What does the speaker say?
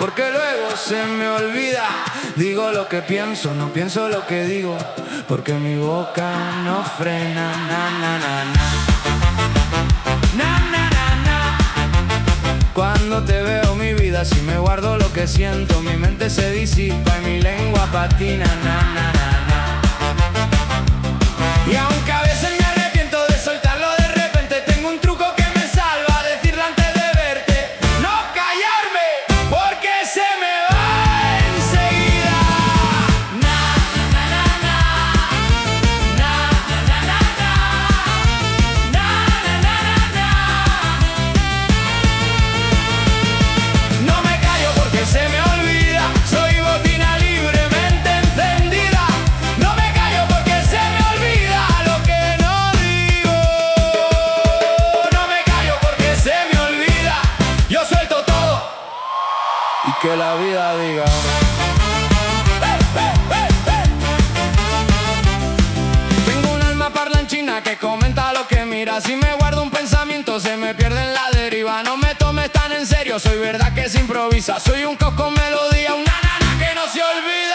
porque luego se me olvida. Digo lo que pienso, no pienso lo que digo, porque mi boca no frena. Na, na, na, na. Na, na, na, na. Cuando te veo, mi vida, si me guardo lo que siento, mi mente se disipa y mi lengua patina. Na, na, na, na. Y aunque a veces me arrepiento de soltarlo, de repente tengo un truco que me salva: decirlo antes de verte, no callarme, porque se me va enseguida. Na, na, na, na. Na, na, na, na. Na, na, na, na. No me callo porque se me olvida, soy botina libremente encendida. No me callo porque se me olvida lo que no digo. No me callo porque se me olvida, yo suelto todo y que la vida diga. Tengo un alma parlanchina que comenta lo que mira. Si me guardo un pensamiento se me pierde en la deriva. No me tomes tan en serio, soy verdad que se improvisa. Soy un caos con melodía, una nana que no se olvida.